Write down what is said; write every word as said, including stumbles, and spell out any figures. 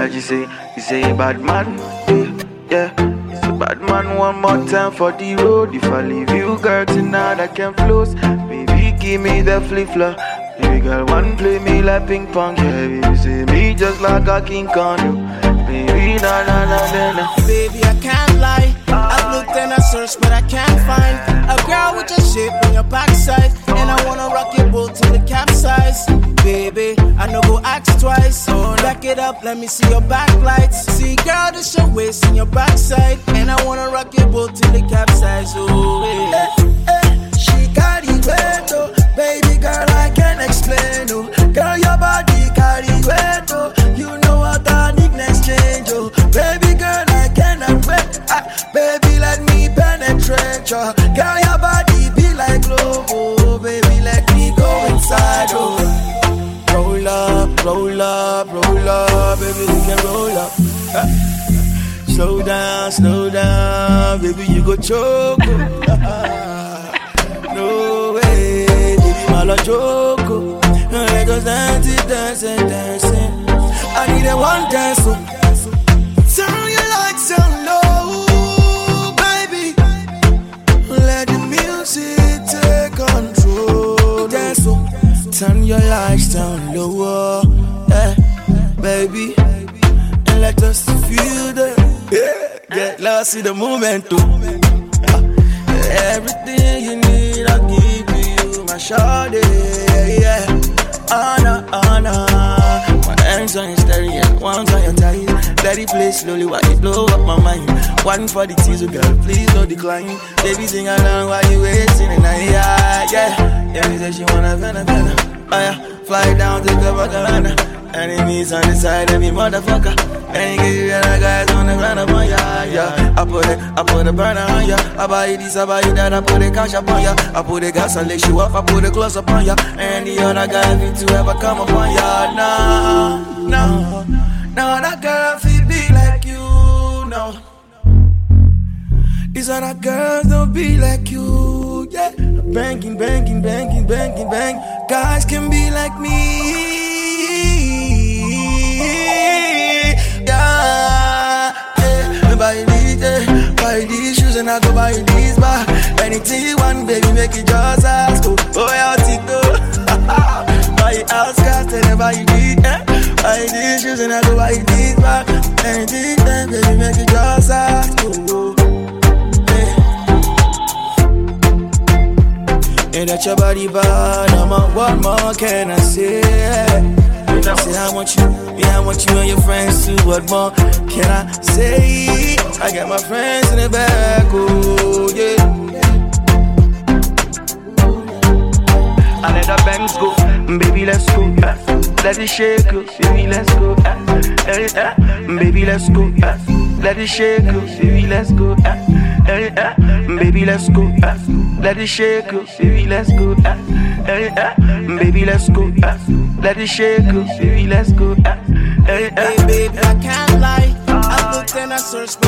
Cause you say, you say bad man, yeah, yeah. It's a bad man. One more time for the road. If I leave you, girl, tonight I can float. Baby, give me the flip flop. Baby girl, one play me like ping pong. Yeah, baby, say me just like a King Kong. Baby, na na na na na. Baby, I can't lie. I've looked and I searched, but I can't find a girl with your shape on your backside. And I wanna rock your boat till the capsize. Baby, I know go ask twice. Back it up, let me see your backlights. See, girl, this your waist and your backside. And I wanna rock your boat till the capsize. Oh, yeah. Hey, hey, she carry weight, oh. Baby girl, I can't explain, oh. Girl, your body carry weight, oh. You know what I need next change, oh. Baby girl, I cannot wait. Ah, baby, let me penetrate, oh. Girl, your body be like glove, oh. Baby, let me go inside, oh. Roll up, roll up, roll up, baby, you can roll up. Ah. Slow down, slow down, baby, you go choke. No way, baby, my love choke. Let us dance, dancing, dancing. I need a one dance. Turn your lights down low, baby. Let the music take control. Dance, turn your lights down lower, yeah, baby. And let us feel the, yeah, get lost in the moment, too. Everything you need, I'll give you, my shawty, yeah. Anna, Anna, my hands on your stereo, one's on your thighs. Let it play slowly while you blow up my mind. One for the teaser, girl, please don't decline. Baby, sing along while you waiting, and I, yeah, yeah. Yeah, me say she wanna venna, venna. Oh yeah, fly down to Copacabana. Enemies on the side of me, motherfucker. Ain't give you the guys on the ground up on ya, yeah. I put it, I put the burner on ya. I buy you this, I buy you that, I put the cash up on ya. I put the gas, I lace you up, I put the clothes up on ya. And the other guy if to ever come up on ya, nah, no. No, that girl feel be like you, no. These other girls don't be like you, yeah. Banging, banging, banging, banging, bang. Guys can be like me. Yeah, yeah. Buy these, yeah. Buy these shoes and I go buy these back. Anything you want, baby, make it just ask. Oh, oh yeah, Tito. Buy outskirts and I buy these, yeah. Buy these shoes and I go buy these back. Anything, yeah, baby, make it just ask. Oh, yeah. And that your body bad, I'm a, what more can I say? Say I want you, yeah I want you and your friends too. What more can I say? I got my friends in the back, oh yeah. I let the bangs go, baby let's go. Uh, let it shake, uh, baby let's go. Uh, uh, uh, baby let's go. Uh, let it shake, uh, baby let's go. Uh, uh, uh, baby let's go. Uh, let it shake, uh, baby let's go. Uh, uh, uh, baby let's go. Uh, let it shake, uh, baby let's go. Uh, uh, uh. Hey baby, I can't lie. I looked and I searched, but